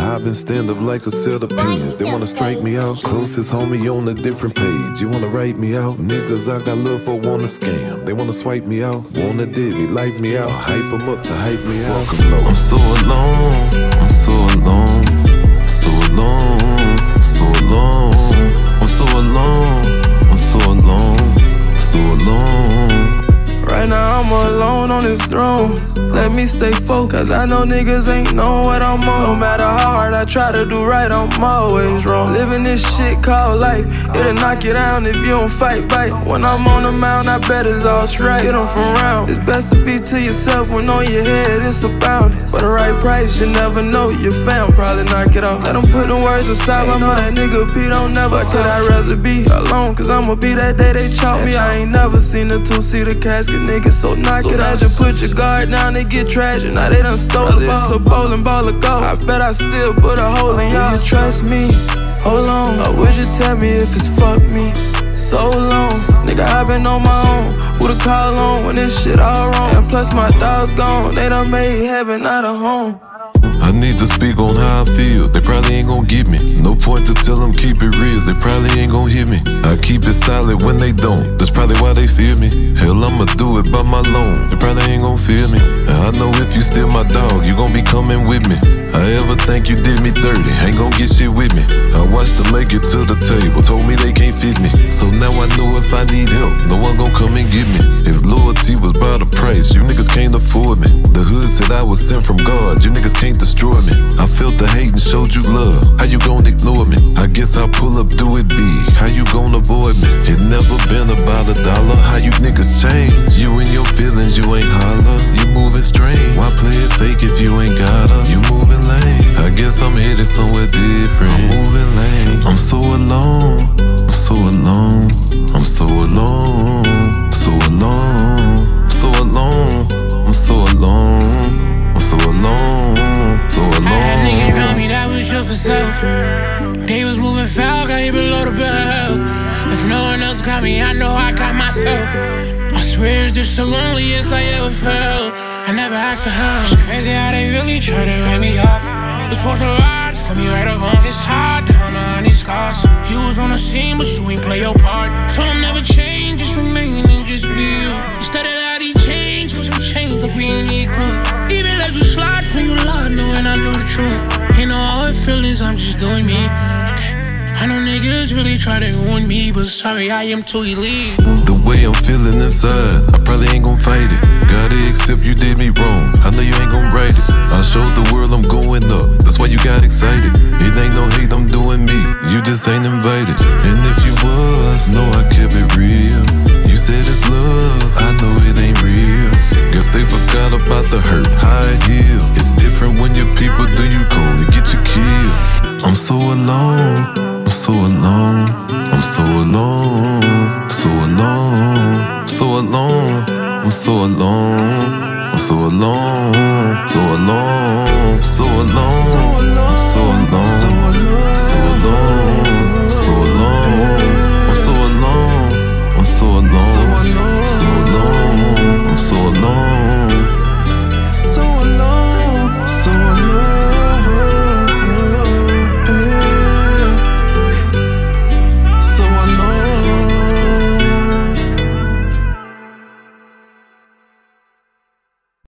I've been stand up like a set of pins. They wanna strike me out. Closest homie on a different page. You wanna write me out? Niggas I got love for wanna scam. They wanna swipe me out. Wanna did me, light me out. Hype them up to hype me out. I'm so alone. I'm so alone. So alone. So alone. I'm so alone. I'm so alone. So alone. Right now I'm alone on this throne. Let me stay focused, cause I know niggas ain't know what I'm on. No matter how hard I try to do right, I'm always wrong. Living this shit called life, it'll knock you down if you don't fight back. When I'm on the mound, I bet it's all straight. Get them from round. It's best to be to yourself when on your head it's abounding. For the right price, you never know. Your fam probably knock it off. Let them put them words inside my mouth. That nigga P don't never tell I'd rather be alone, cause I'ma be that day they chalk me. I ain't never seen a two-seater casket, nigga, so knock it out. Just put your guard down and get tragic. Now they done stole it. It's a bowling ball of gold. I bet I still put a hole in y'all. You trust me? Hold on. Or would you tell me if it's fuck me? So long, nigga, I been on my own. Who to call on when this shit all wrong? And plus my dog's gone. They done made heaven out of home. I need to speak on how I feel. They probably ain't gon' get me. No point to tell them keep it real. They probably ain't gon' hear me. I keep it solid when they don't. That's probably why they fear me. Hell, I'ma do it by my loan. They probably ain't gon' feel me. And I know if you still my dog, you gon' be coming with me. I ever think you did me dirty, ain't gon' get shit with me. I watched them make it to the table, told me they can't fit me. So now I know if I need help, no one gon' come and get me. If loyalty was by the price, you niggas can't afford me. The hood said I was sent from God, you niggas can't destroy me. I felt the hate and showed you love, how you gon' ignore me? I guess I'll pull up, do it big, how you gon' avoid me? It never been about a dollar, how you niggas change? You and your feelings, you ain't holler, you moving strange. Why play it fake if you ain't got her? You moving lame. I guess I'm headed somewhere different. I'm moving lame. I'm so alone. I'm so alone. I'm so alone. So alone. So alone. I'm so alone. I'm so alone. So alone. I had niggas around me that was sure for self. They was moving foul, got hit below the belt. If no one else got me, I know I got myself. I swear it's just the loneliest I ever felt. I never asked for help. It's crazy how they really try to write me off. It's supposed to rise for me right or wrong. It's hard down on these scars. You was on the scene, but you ain't play your part. So I'll never change, just remain and just be you. Instead of that, he changed for some change, like we ain't equal. Even let you slide when you lie, knowing I know the truth. Ain't no hard feelings, I'm just doing me. I know niggas really try to ruin me, but sorry, I am too elite. The way I'm feeling inside, I probably ain't gon' fight it. Gotta accept you did me wrong, I know you ain't gon' write it. I showed the world I'm going up, that's why you got excited. It ain't no hate, I'm doing me, you just ain't invited. And if you was, know I kept it real. You said it's love, I know it ain't real. Guess they forgot about the hurt